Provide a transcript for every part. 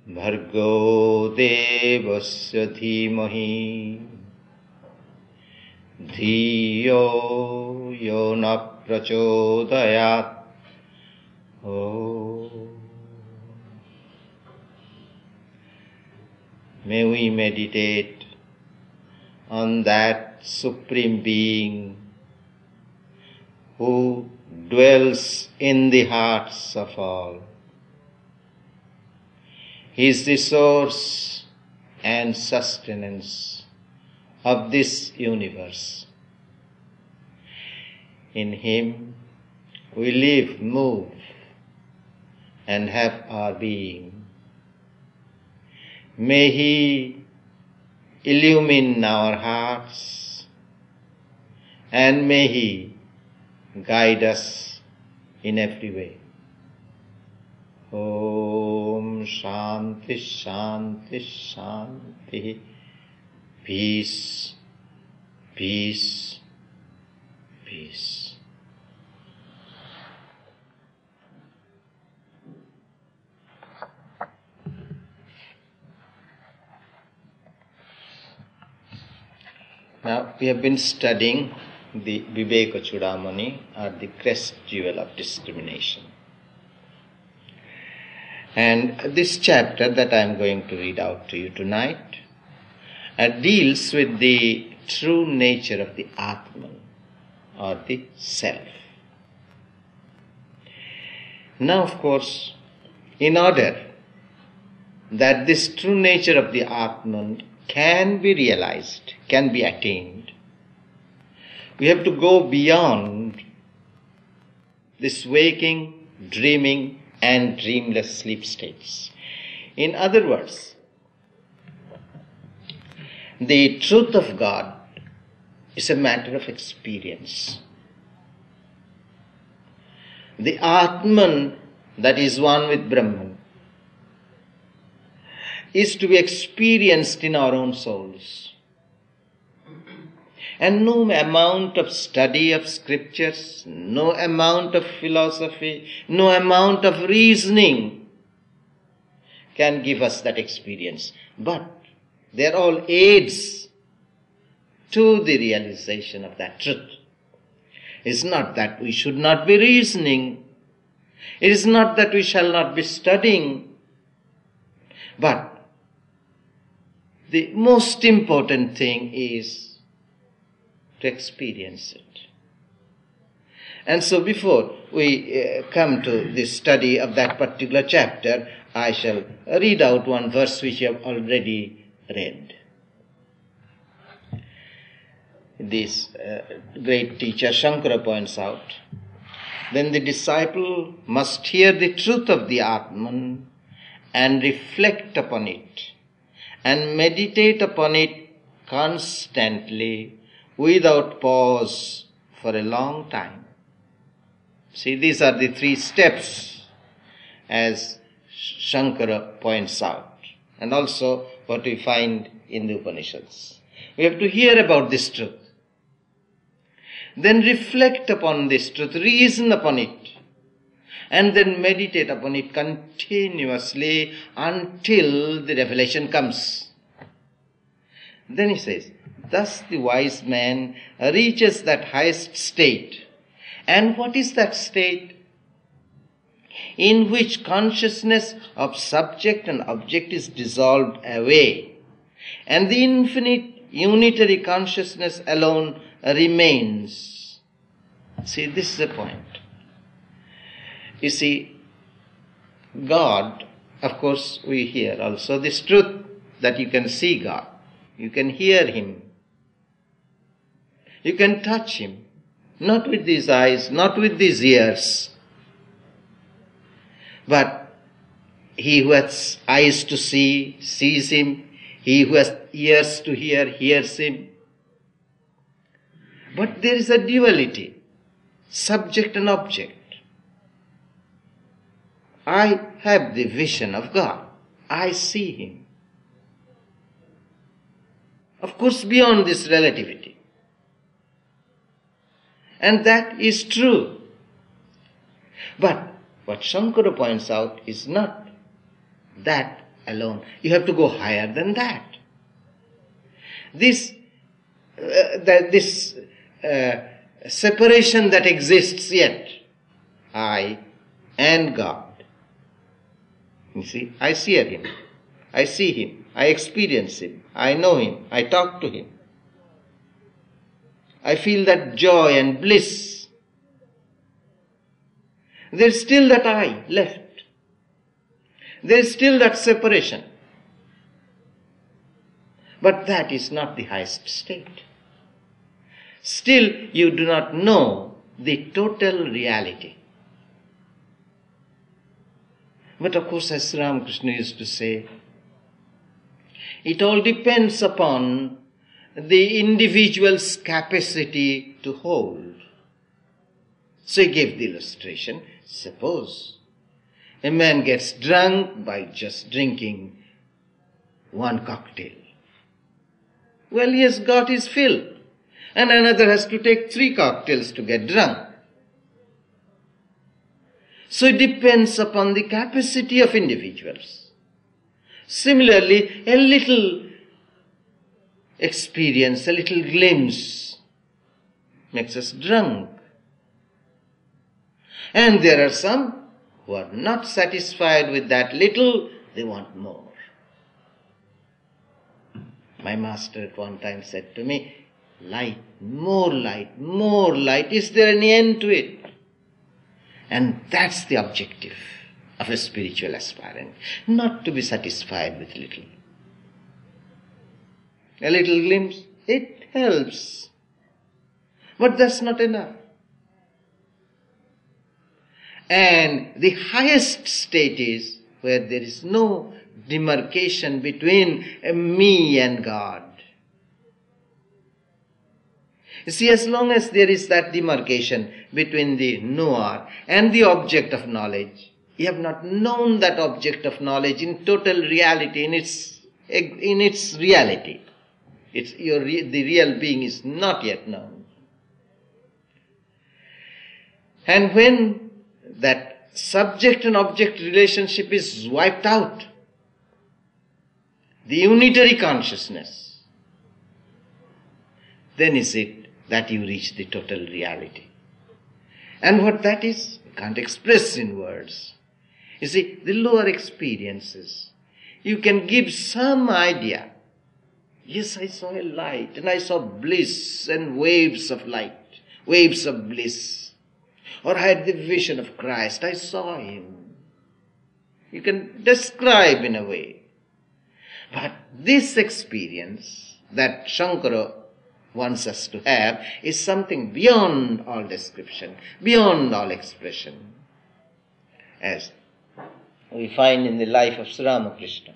भर्गो देवस्य धीमहि धियो यो न प्रचोदयात्. May we meditate on that Supreme Being who dwells in the hearts of all. He is the source and sustenance of this universe. In Him we live, move, and have our being. May He illumine our hearts, and may He guide us in every way. Om Shanti Shanti Shanti. Peace, peace, peace. Now we have been studying the Viveka Chudamani, or the crest jewel of discrimination. And this chapter that I am going to read out to you tonight deals with the true nature of the Atman, or the self. Now, of course, in order that this true nature of the Atman can be realized, can be attained, we have to go beyond this waking, dreaming, and dreamless sleep states. In other words, the truth of God is a matter of experience. The Atman, that is one with Brahman, is to be experienced in our own souls. And no amount of study of scriptures, no amount of philosophy, no amount of reasoning can give us that experience. But they are all aids to the realization of that truth. It's not that we should not be reasoning. It is not that we shall not be studying. But the most important thing is to experience it. And so before we come to the study of that particular chapter, I shall read out one verse which I have already read. This great teacher Shankara points out, then the disciple must hear the truth of the Atman and reflect upon it and meditate upon it constantly without pause for a long time. See, these are the 3 steps as Shankara points out, and also what we find in the Upanishads. We have to hear about this truth, then reflect upon this truth, reason upon it, and then meditate upon it continuously until the revelation comes. Then he says, thus the wise man reaches that highest state. And what is that state? In which consciousness of subject and object is dissolved away, and the infinite unitary consciousness alone remains. See, this is the point. You see, God, of course, we hear also this truth that you can see God, you can hear Him, you can touch Him, not with these eyes, not with these ears, but he who has eyes to see, sees Him, he who has ears to hear, hears Him. But there is a duality, subject and object. I have the vision of God. I see Him. Of course, beyond this relativity. And that is true. But what Shankara points out is not that alone. You have to go higher than that. This separation that exists yet, I and God. You see, I see Him, I see Him, I experience Him, I know Him, I talk to Him. I feel that joy and bliss. There's still that I left. There's still that separation. But that is not the highest state. Still, you do not know the total reality. But of course, as Ramakrishna used to say, it all depends upon the individual's capacity to hold. So he gave the illustration. Suppose a man gets drunk by just drinking one cocktail. Well, he has got his fill. And another has to take 3 cocktails to get drunk. So it depends upon the capacity of individuals. Similarly, a little experience, a little glimpse makes us drunk. And there are some who are not satisfied with that little, they want more. My master at one time said to me, light, more light, more light. Is there any end to it? And that's the objective of a spiritual aspirant, not to be satisfied with little. A little glimpse, it helps. But that's not enough. And the highest state is where there is no demarcation between me and God. You see, as long as there is that demarcation between the knower and the object of knowledge, you have not known that object of knowledge in total reality, in its reality. The real being is not yet known. And when that subject and object relationship is wiped out, the unitary consciousness, then is it that you reach the total reality. And what that is, you can't express in words. You see, the lower experiences, you can give some idea. Yes, I saw a light, and I saw bliss and waves of light, waves of bliss. Or I had the vision of Christ, I saw Him. You can describe in a way. But this experience that Shankara wants us to have is something beyond all description, beyond all expression. As we find in the life of Sri Ramakrishna,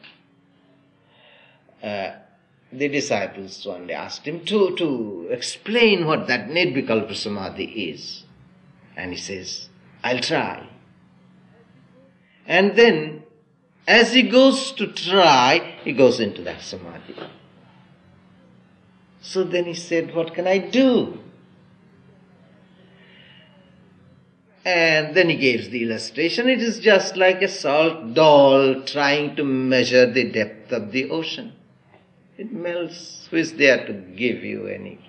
the disciples one day asked him to explain what that Nirvikalpa Samadhi is. And he says, I'll try. And then, as he goes to try, he goes into that Samadhi. So then he said, what can I do? And then he gives the illustration. It is just like a salt doll trying to measure the depth of the ocean. It melts. Who is there to give you any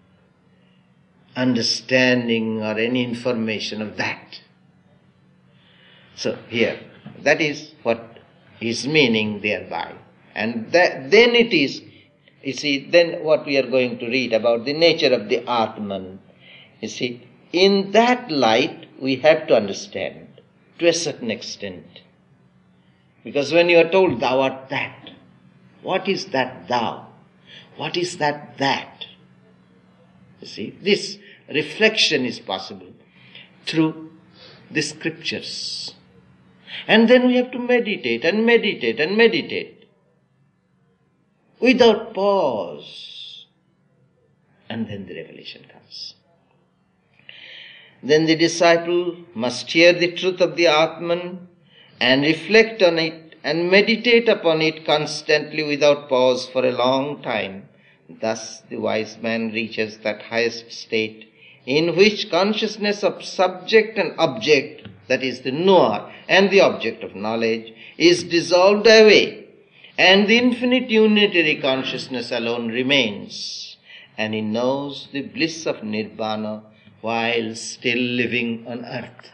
understanding or any information of that? So here, that is what is meaning thereby. And then it is, you see, then what we are going to read about the nature of the Atman. You see, in that light we have to understand to a certain extent. Because when you are told thou art that, what is that thou? What is that? You see, this reflection is possible through the scriptures. And then we have to meditate and meditate and meditate without pause. And then the revelation comes. Then the disciple must hear the truth of the Atman and reflect on it and meditate upon it constantly without pause for a long time. Thus the wise man reaches that highest state in which consciousness of subject and object, that is the knower and the object of knowledge, is dissolved away And the infinite unitary consciousness alone remains, and he knows the bliss of Nirvana while still living on earth.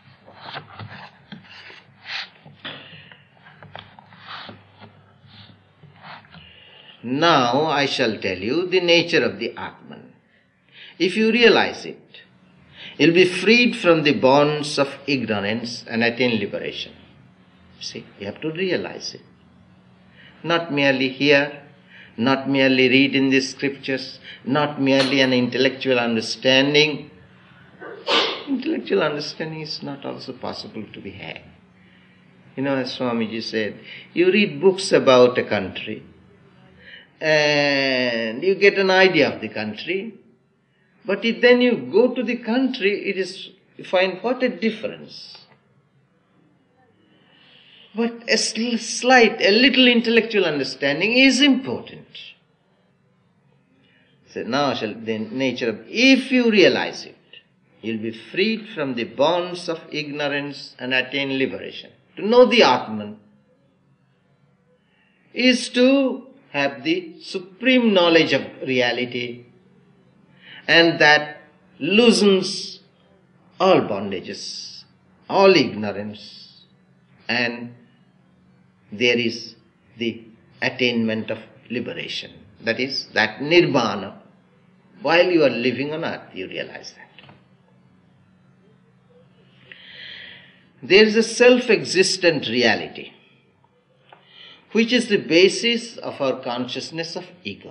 Now I shall tell you the nature of the Atman. If you realize it, you'll be freed from the bonds of ignorance and attain liberation. See, you have to realize it. Not merely hear, not merely read in the scriptures, not merely an intellectual understanding. Intellectual understanding is not also possible to be had. As Swamiji said, you read books about a country and you get an idea of the country, but then you go to the country, you find what a difference. But a little intellectual understanding is important. So now the nature of, if you realize it, you'll be freed from the bonds of ignorance and attain liberation. To know the Atman is to have the supreme knowledge of reality, and that loosens all bondages, all ignorance, and there is the attainment of liberation. That is, that Nirvana. While you are living on earth, you realize that. There is a self-existent reality, which is the basis of our consciousness of ego.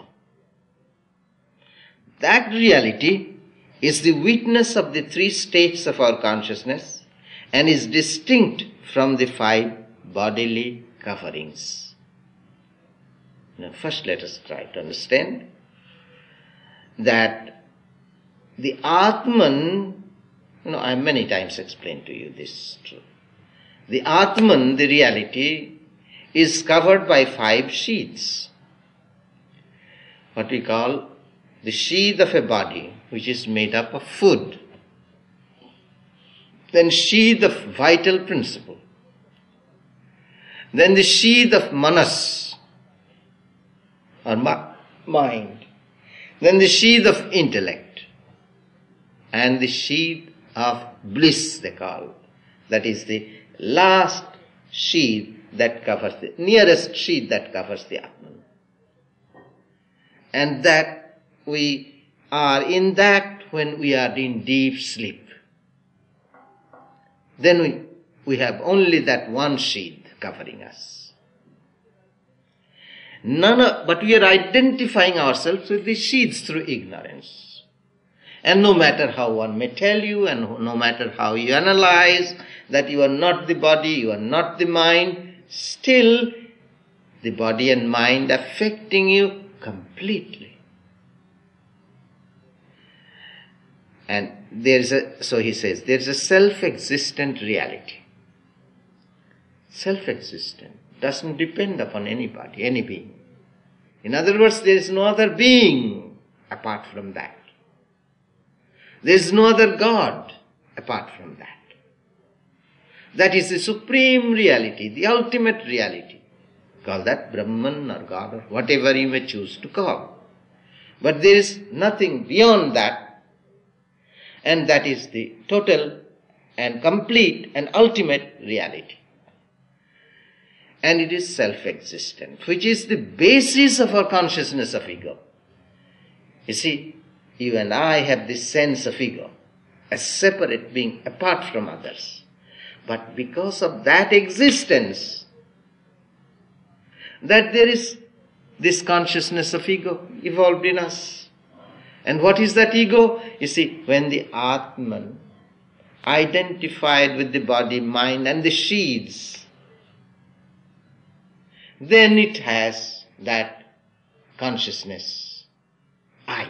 That reality is the witness of the three states of our consciousness and is distinct from the 5 bodily coverings. Now, first let us try to understand that the Atman, I have many times explained to you this truth. The Atman, the reality, is covered by 5 sheaths. What we call the sheath of a body, which is made up of food. Then sheath of vital principle. Then the sheath of manas, or mind. Then the sheath of intellect. And the sheath of bliss, they call. That is the last sheath that covers the nearest sheath that covers the Atman. And that we are in that when we are in deep sleep. Then we have only that one sheath covering us. But we are identifying ourselves with the sheaths through ignorance. And no matter how one may tell you, and no matter how you analyze that you are not the body, you are not the mind, still the body and mind affecting you completely. And so he says, there is a self-existent reality. Self-existent, doesn't depend upon anybody, any being. In other words, there is no other being apart from that. There is no other God apart from that. That is the supreme reality, the ultimate reality. Call that Brahman or God or whatever you may choose to call. But there is nothing beyond that, and that is the total and complete and ultimate reality. And it is self-existent, which is the basis of our consciousness of ego. You see, you and I have this sense of ego, a separate being apart from others. But because of that existence, that there is this consciousness of ego evolved in us. And what is that ego? You see, when the Atman, identified with the body, mind and the sheaths, then it has that consciousness, I.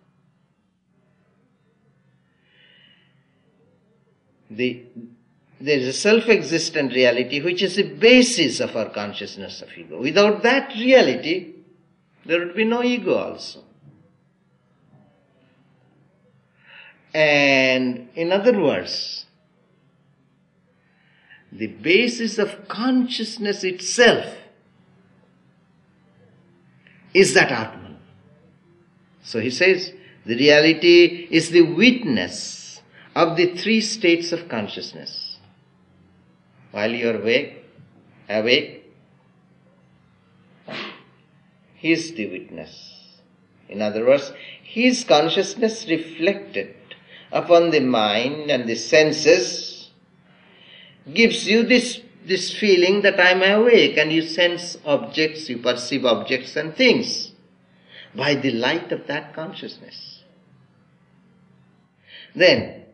There is a self-existent reality which is the basis of our consciousness of ego. Without that reality, there would be no ego also. And in other words, the basis of consciousness itself is that Atman. So he says, the reality is the witness of the three states of consciousness. While you are awake, he is the witness. In other words, his consciousness reflected upon the mind and the senses gives you this feeling that I am awake, and you sense objects, you perceive objects and things by the light of that consciousness. Then,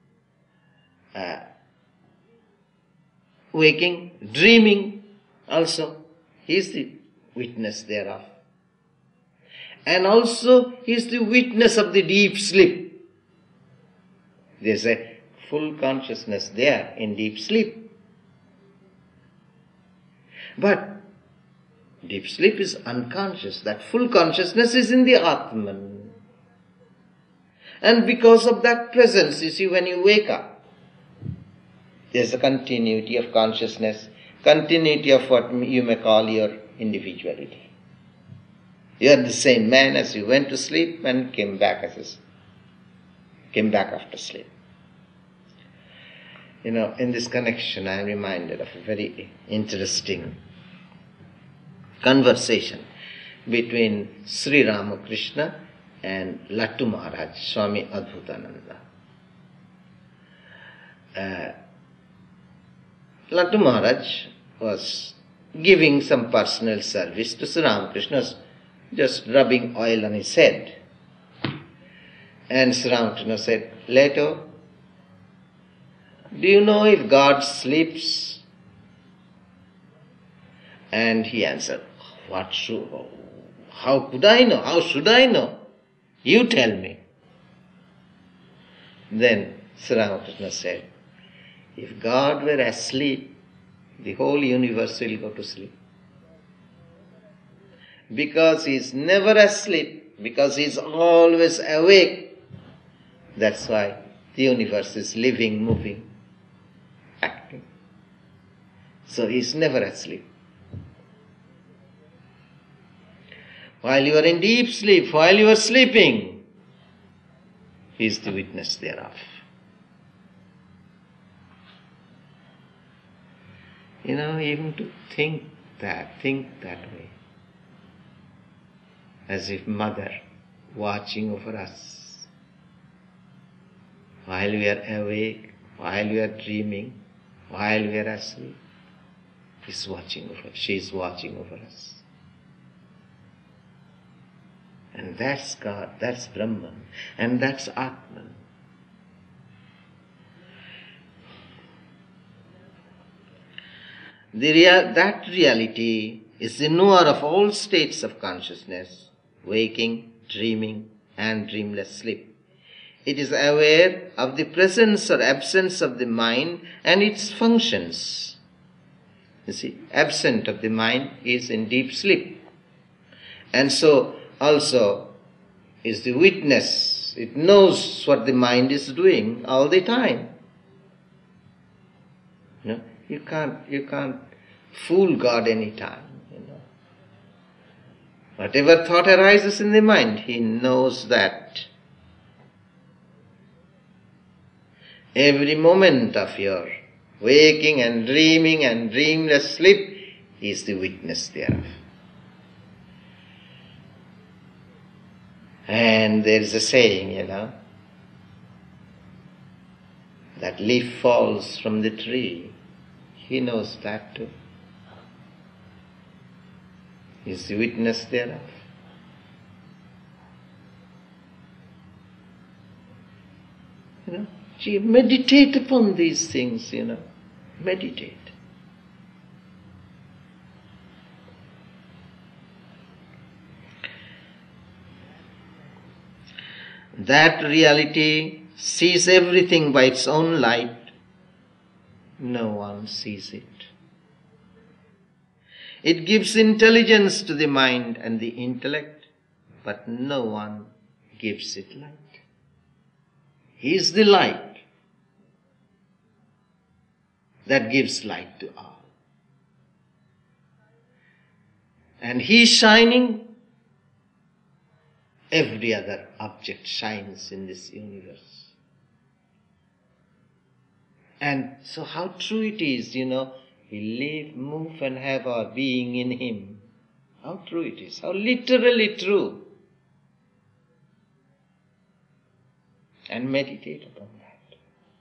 waking, dreaming also, he is the witness thereof. And also, he is the witness of the deep sleep. There is a full consciousness there in deep sleep. But deep sleep is unconscious. That full consciousness is in the Atman. And because of that presence, you see, when you wake up, there's a continuity of consciousness, continuity of what you may call your individuality. You are the same man as you went to sleep and came back after sleep. You know, in this connection, I am reminded of a very interesting conversation between Sri Ramakrishna and Lattu Maharaj, Swami Adbhutananda. Lattu Maharaj was giving some personal service to Sri Ramakrishna, just rubbing oil on his head. And Sri Ramakrishna said, "Leto, do you know if God sleeps?" And he answered, how could I know? How should I know? You tell me. Then Sri Ramakrishna said, if God were asleep, the whole universe will go to sleep. Because he is never asleep, because he is always awake. That's why the universe is living, moving, acting. So he is never asleep. While you are in deep sleep, while you are sleeping, he is the witness thereof. You know, even to think that way. As if Mother watching over us. While we are awake, while we are dreaming, while we are asleep, she is watching over us. And that's God, that's Brahman, and that's Atman. That reality is the knower of all states of consciousness, waking, dreaming, and dreamless sleep. It is aware of the presence or absence of the mind and its functions. You see, absent of the mind is in deep sleep. And so also is the witness. It knows what the mind is doing all the time. You can't fool God any time. Whatever thought arises in the mind, he knows that. Every moment of your waking and dreaming and dreamless sleep is the witness thereof. And there is a saying, that leaf falls from the tree. He knows that too. He is the witness thereof. Meditate upon these things, Meditate. That reality sees everything by its own light. No one sees it. It gives intelligence to the mind and the intellect, but no one gives it light. He is the light that gives light to all. And he is shining every other object shines in this universe. And so how true it is, we live, move and have our being in Him. How true it is, how literally true. And meditate upon that.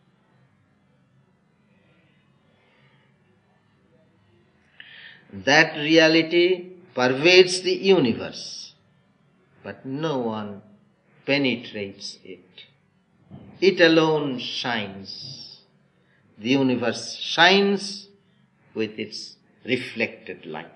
That reality pervades the universe, but no one penetrates it. It alone shines. The universe shines with its reflected light.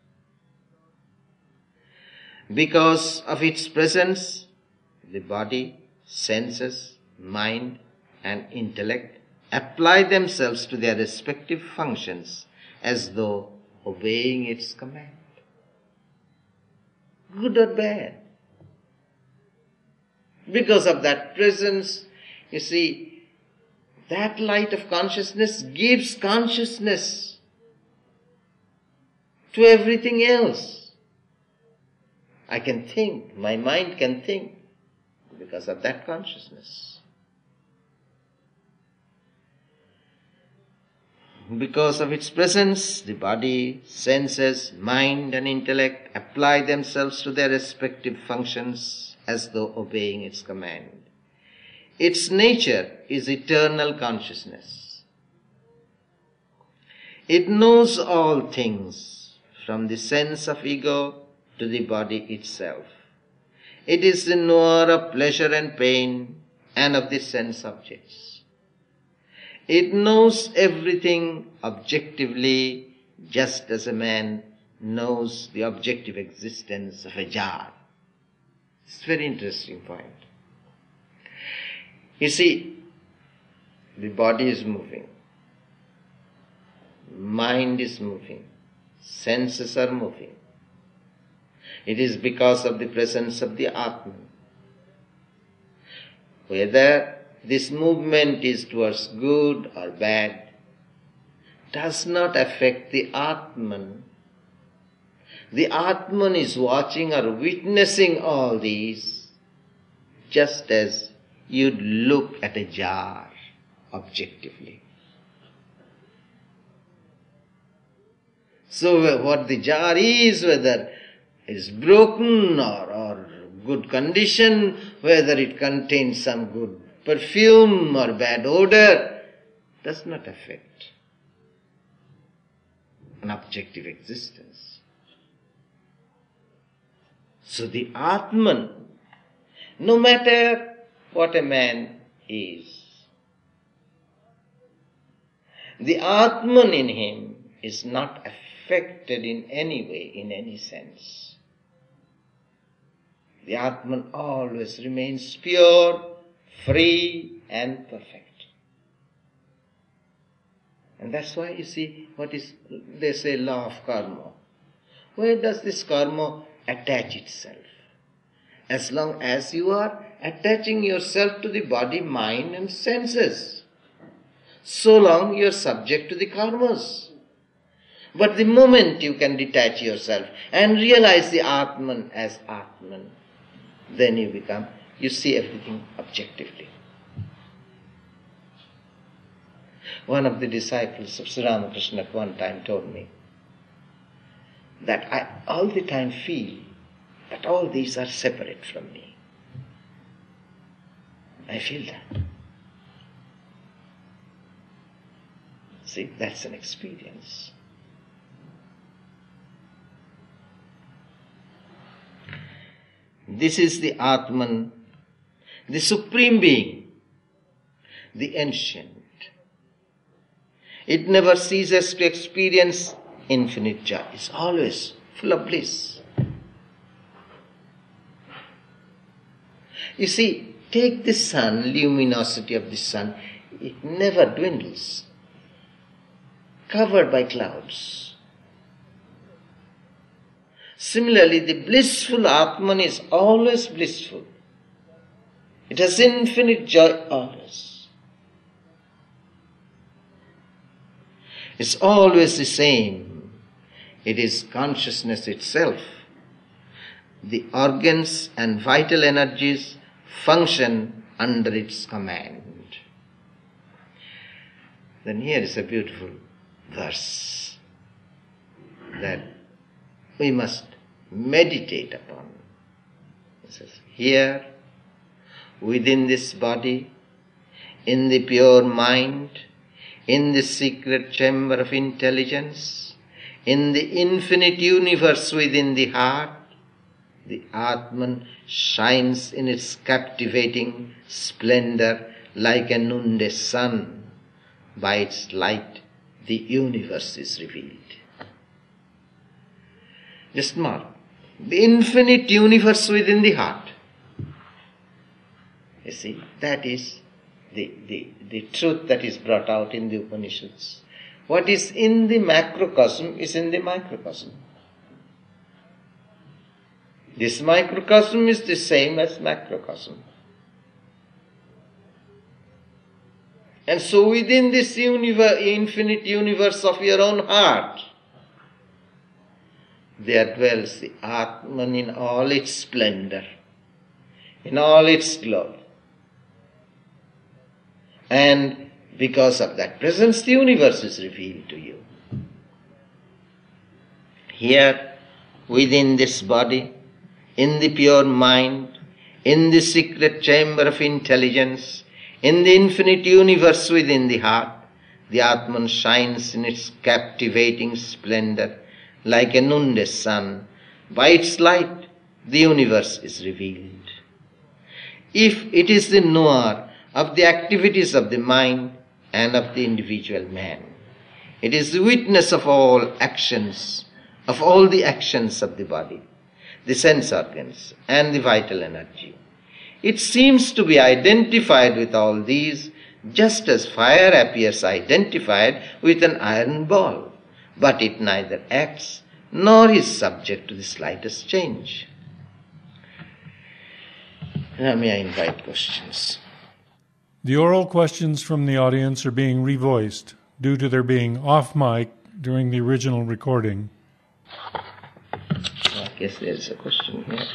Because of its presence, the body, senses, mind and intellect apply themselves to their respective functions as though obeying its command. Good or bad. Because of that presence, you see, that light of consciousness gives consciousness to everything else. I can think, my mind can think because of that consciousness. Because of its presence, the body, senses, mind and intellect apply themselves to their respective functions as though obeying its command. Its nature is eternal consciousness. It knows all things, from the sense of ego to the body itself. It is the knower of pleasure and pain and of the sense objects. It knows everything objectively, just as a man knows the objective existence of a jar. It's a very interesting point. You see, the body is moving, mind is moving, senses are moving. It is because of the presence of the Atman. Whether this movement is towards good or bad does not affect the Atman. The Atman is watching or witnessing all these just as you'd look at a jar objectively. So what the jar is, whether it is broken or good condition, whether it contains some good perfume or bad odor, does not affect an objective existence. So the Atman, no matter what a man is, the Atman in him is not affected in any way, in any sense. The Atman always remains pure, free and perfect. And that's why you see they say law of karma. Where does this karma attach itself? As long as you are attaching yourself to the body, mind and senses, so long you are subject to the karmas. But the moment you can detach yourself and realize the Atman as Atman, then you see everything objectively. One of the disciples of Sri Ramakrishna at one time told me that I all the time feel that all these are separate from me. I feel that. See, that's an experience. This is the Atman, the Supreme Being, the Ancient. It never ceases to experience infinite joy. It's always full of bliss. You see, take the sun, luminosity of the sun, it never dwindles. Covered by clouds. Similarly, the blissful Atman is always blissful. It has infinite joy always. It's always the same. It is consciousness itself. the organs and vital energies function under its command. Then here is a beautiful verse that we must meditate upon. It says, here, within this body, in the pure mind, in the secret chamber of intelligence, in the infinite universe within the heart, the Atman shines in its captivating splendor like a noonday sun. By its light, the universe is revealed. Just mark, the infinite universe within the heart. You see, that is the truth that is brought out in the Upanishads. What is in the macrocosm is in the microcosm. This microcosm is the same as macrocosm. And so within this infinite universe of your own heart, there dwells the Atman in all its splendor, in all its glory. And because of that presence, the universe is revealed to you. Here, within this body, in the pure mind, in the secret chamber of intelligence, in the infinite universe within the heart, the Atman shines in its captivating splendor like a noonday sun. By its light, the universe is revealed. If it is the knower of the activities of the mind and of the individual man, it is the witness of all actions, of all the actions of the body, the sense organs, and the vital energy. It seems to be identified with all these, just as fire appears identified with an iron ball, but it neither acts nor is subject to the slightest change. Now may I invite questions? The oral questions from the audience are being revoiced due to their being off mic during the original recording. I guess there is a question here.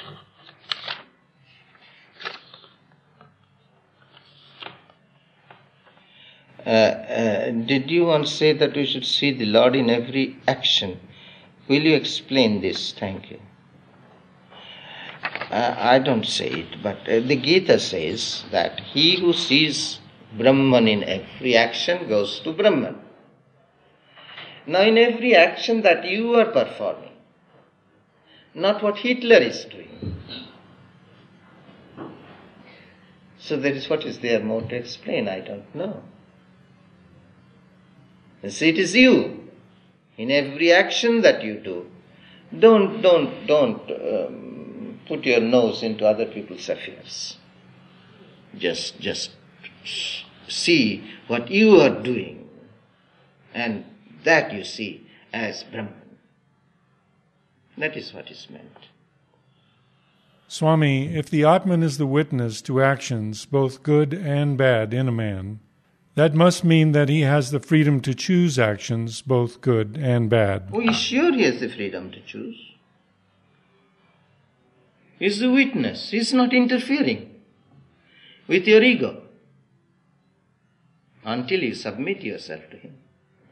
Did you once say that we should see the Lord in every action? Will you explain this? Thank you. I don't say it, but the Gita says that he who sees Brahman in every action goes to Brahman. Now in every action that you are performing, not what Hitler is doing. So that is what is there more to explain, I don't know. You see, it is you. In every action that you do, don't put your nose into other people's affairs. Just see what you are doing, and that you see as Brahman. That is what is meant. Swami, if the Atman is the witness to actions, both good and bad, in a man, that must mean that he has the freedom to choose actions, both good and bad. Oh, sure he has the freedom to choose. He is the witness. He is not interfering with your ego until you submit yourself to him.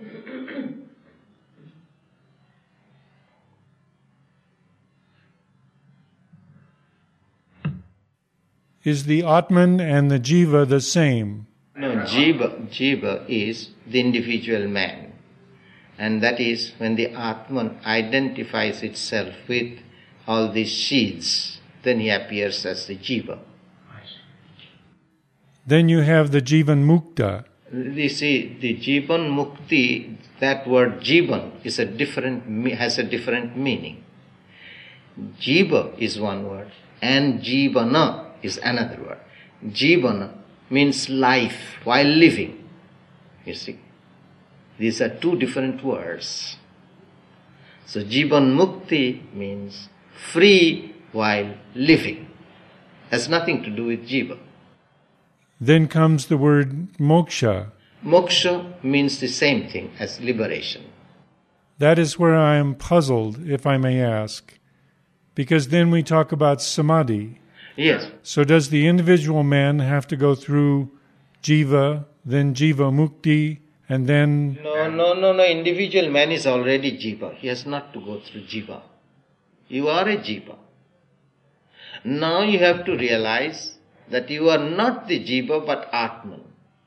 Is the Atman and the Jiva the same? No, Jiva is the individual man. And that is when the Atman identifies itself with all these sheaths, then he appears as the Jiva. Then you have the Jivan Mukta. You see, the Jivan Mukti, that word Jivan has a different meaning. Jiva is one word, and Jivana is another word. Jivana means life while living. You see, these are two different words. So Jivan Mukti means free while living. Has nothing to do with Jiva. Then comes the word moksha. Moksha means the same thing as liberation. That is where I am puzzled, if I may ask, Because then we talk about samadhi. Yes. So does the individual man have to go through jiva, then jiva mukti, and then... No. Individual man is already jiva. He has not to go through jiva. You are a jiva. Now you have to realize that you are not the jiva but Atman.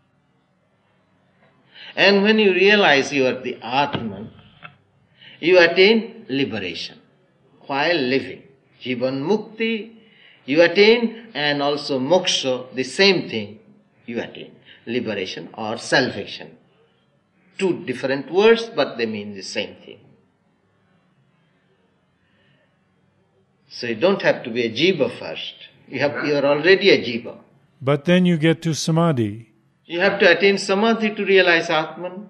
And when you realize you are the Atman, you attain liberation while living. Jivan mukti you attain, and also moksha, the same thing you attain. Liberation or salvation. Two different words, but they mean the same thing. So you don't have to be a jiva first. You are already a jiva. But then you get to samadhi. You have to attain samadhi to realize Atman.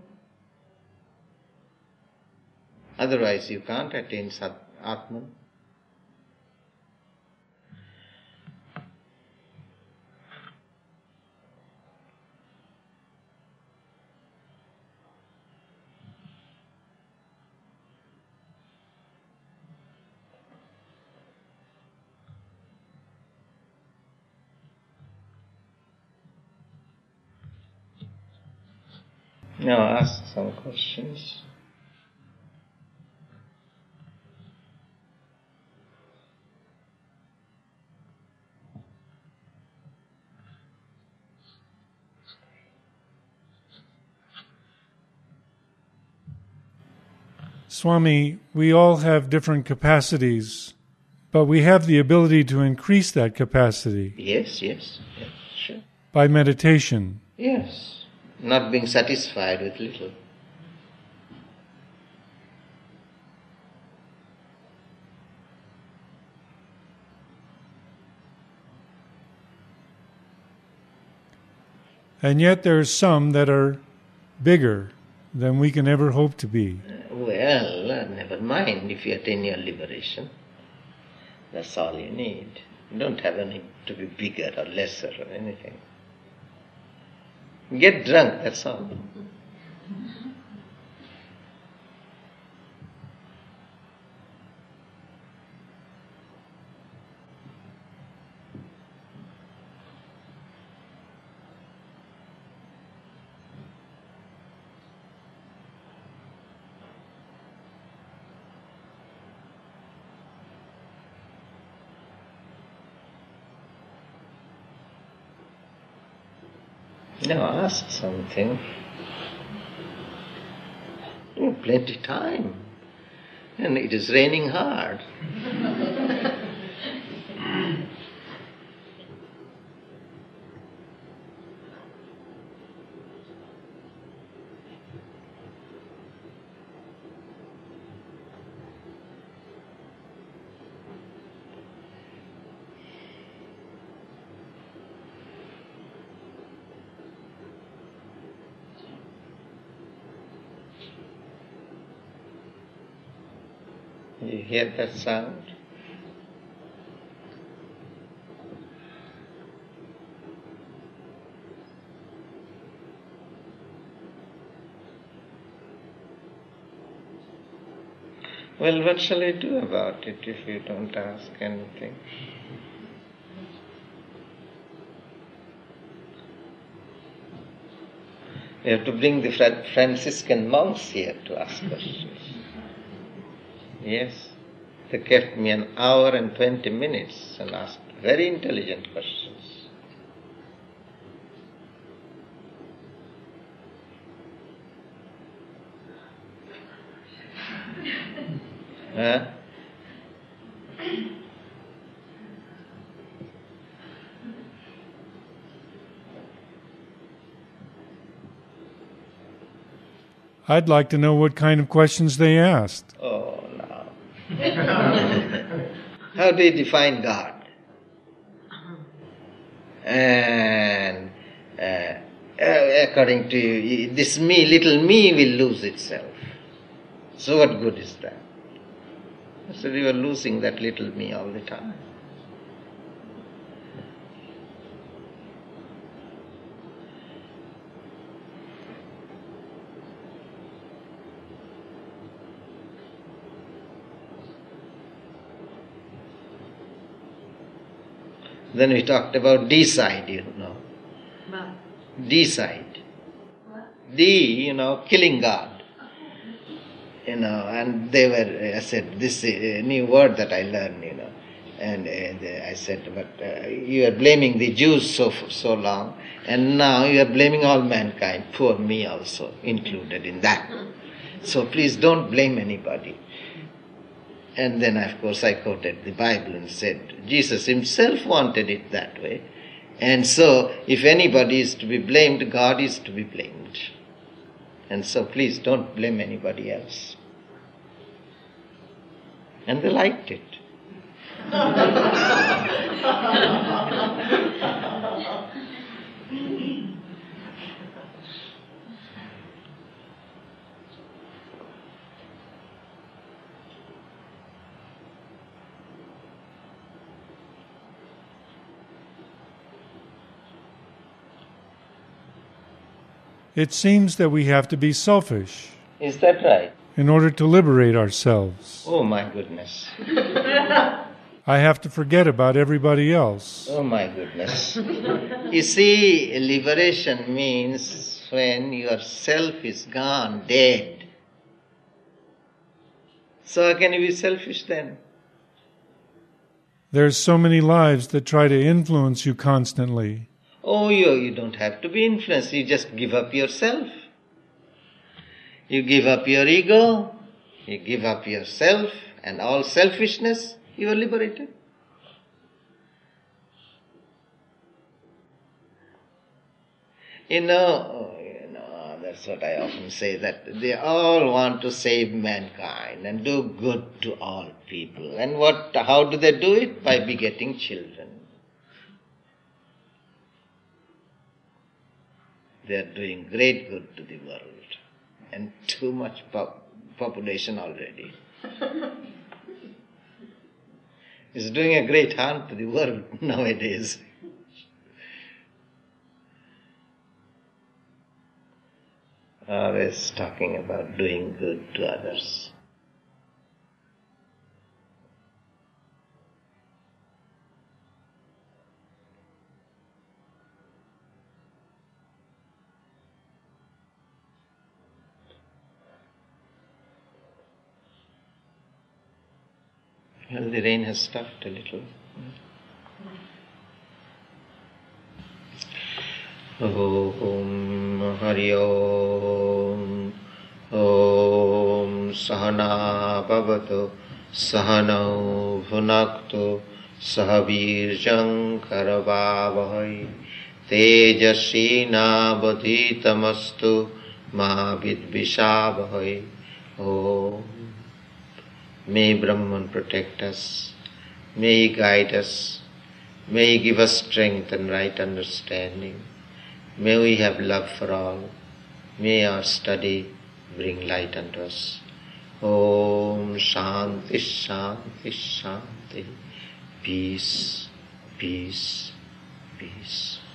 Otherwise you can't attain Atman. Now ask some questions. Swami, we all have different capacities, but we have the ability to increase that capacity. Yes, sure. By meditation. Yes. Not being satisfied with little. And yet there are some that are bigger than we can ever hope to be. Well, never mind if you attain your liberation. That's all you need. You don't have any to be bigger or lesser or anything. Get drunk, that's all. Now ask something. Oh, plenty time. And it is raining hard. You hear that sound? Well, what shall I do about it if you don't ask anything? You have to bring the Franciscan monks here to ask questions. Yes, they kept me an hour and 20 minutes and asked very intelligent questions. Huh? I'd like to know what kind of questions they asked. Oh, no. How do you define God? And according to you, this me, little me will lose itself. So what good is that? So you are losing that little me all the time. Then we talked about decide, Decide. Killing God. And they were, I said, this is a new word that I learned, And I said, but you are blaming the Jews so long, and now you are blaming all mankind, poor me also included in that. So please don't blame anybody. And then, of course, I quoted the Bible and said, Jesus himself wanted it that way. And so, if anybody is to be blamed, God is to be blamed. And so, please don't blame anybody else. And they liked it. It seems that we have to be selfish. Is that right? In order to liberate ourselves. Oh my goodness. I have to forget about everybody else. Oh my goodness. You see, liberation means when your self is gone, dead. So how can you be selfish then? There's so many lives that try to influence you constantly. Oh, you don't have to be influenced. You just give up yourself. You give up your ego. You give up yourself and all selfishness. You are liberated. That's what I often say, that they all want to save mankind and do good to all people. And how do they do it? By begetting children. They are doing great good to the world. And too much population already. It's doing a great harm to the world nowadays. Always talking about doing good to others. Well, the rain has stopped a little. Om Hari Om. Om Sahana Bhavatu Sahana Bhunaktu Sahavirjam Karavavahai Tejasina Badhitamastu Ma Vidvishavahai. Om. May Brahman protect us. May He guide us. May He give us strength and right understanding. May we have love for all. May our study bring light unto us. Om Shanti Shanti Shanti. Peace, peace, peace.